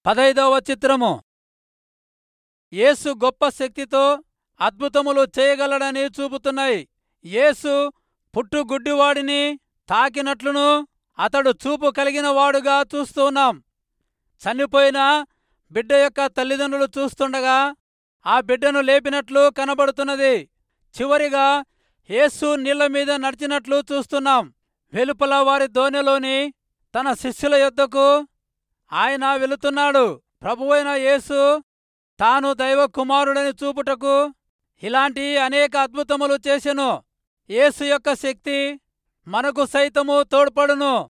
15వ చిత్రము. యేసు గొప్ప శక్తితో అద్భుతములు చేయగలడని చూపుతున్నాయి. యేసు పుట్టుగుడ్డివాడిని తాకినట్లును అతడు చూపు కలిగిన వాడుగా చూస్తున్నాం. చనిపోయిన బిడ్డ యొక్క తల్లిదండ్రులు చూస్తుండగా ఆ బిడ్డను లేపినట్లు కనబడుతున్నది. చివరిగా యేసు నీళ్ల మీద నడిచినట్లు చూస్తున్నాం. వెలుపల వారి దోణిలోని తన శిష్యుల యొద్దకు ఆయన వెళుతున్నాడు. ప్రభువైన యేసు తాను దైవ కుమారుడని చూపుటకు ఇలాంటి అనేక అద్భుతములు చేసెను. యేసు యొక్క శక్తి మనకు సైతము తోడ్పడును.